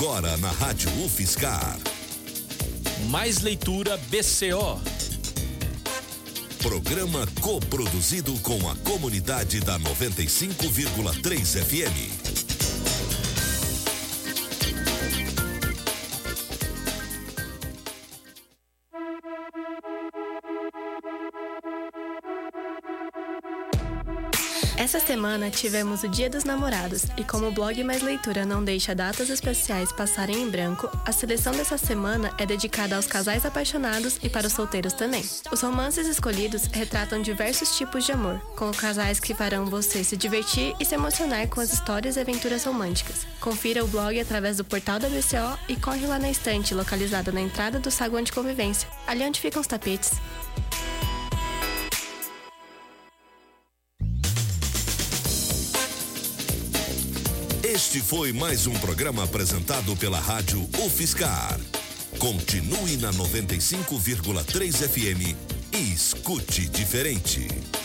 Agora na Rádio UFSCar. Mais leitura BCO. Programa coproduzido com a comunidade da 95,3 FM. Essa semana tivemos o Dia dos Namorados e como o blog Mais Leitura não deixa datas especiais passarem em branco, a seleção dessa semana é dedicada aos casais apaixonados e para os solteiros também. Os romances escolhidos retratam diversos tipos de amor, com casais que farão você se divertir e se emocionar com as histórias e aventuras românticas. Confira o blog através do portal da BCO e corre lá na estante localizada na entrada do saguão de convivência, ali onde ficam os tapetes. Este foi mais um programa apresentado pela Rádio UFSCar. Continue na 95,3 FM e escute diferente.